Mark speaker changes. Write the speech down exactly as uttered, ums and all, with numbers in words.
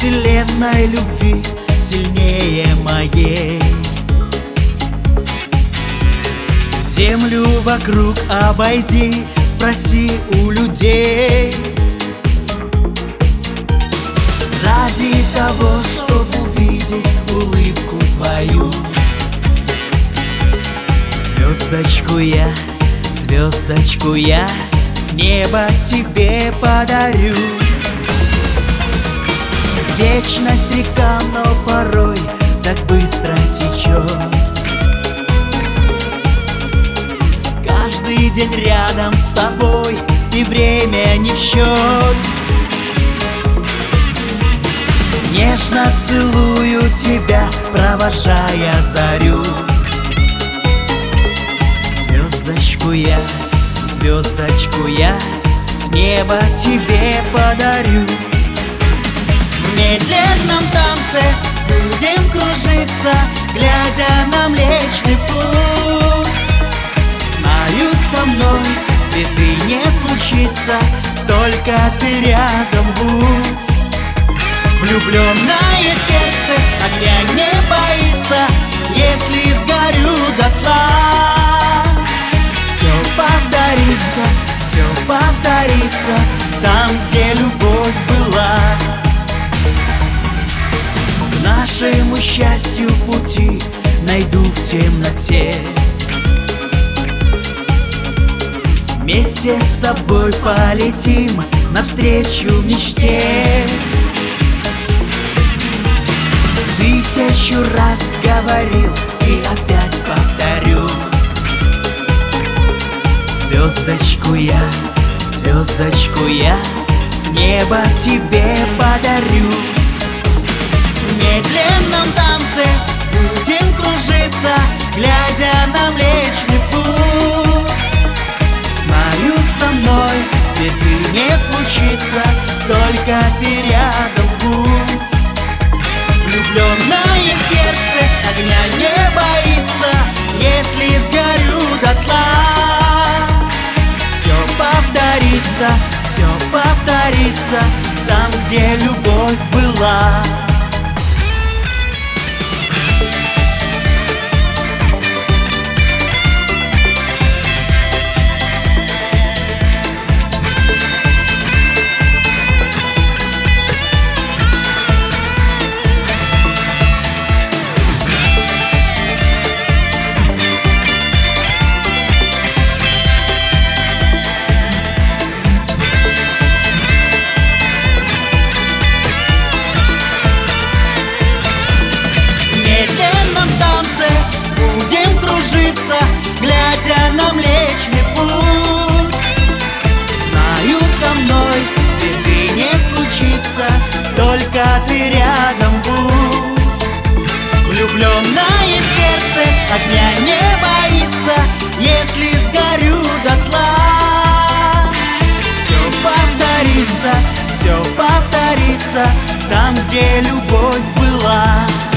Speaker 1: вселенной любви сильнее моей. Землю вокруг обойди, спроси у людей. Ради того, чтобы увидеть улыбку твою, звездочку я, звездочку я с неба тебе подарю. Вечность река, но порой так быстро течет. Каждый день рядом с тобой, и время не в счет. Нежно целую тебя, провожая зарю. Звездочку я, звездочку я с неба тебе подарю. В медленном танце будем кружиться, глядя на Млечный Путь. Знаю, со мной беды не случится, только ты рядом будь. Влюбленное сердце огня не боится, если сгорю дотла. Все повторится, все повторится там, где любовь была. К нашему счастью пути найду в темноте. Вместе с тобой полетим навстречу мечте. Тысячу раз говорил и опять повторю. Звездочку я, звездочку я с неба тебе подарю. В медленном танце будем кружиться, глядя на Млечный Путь. Знаю, со мной беды не случится, только ты рядом будь. Влюбленное сердце огня не боится, если сгорю дотла. Все повторится, все повторится там, где любовь была. Глядя на Млечный Путь. Знаю, со мной беды не случится, только ты рядом будь. Влюбленное сердце огня не боится, если сгорю дотла. Все повторится, все повторится там, где любовь была.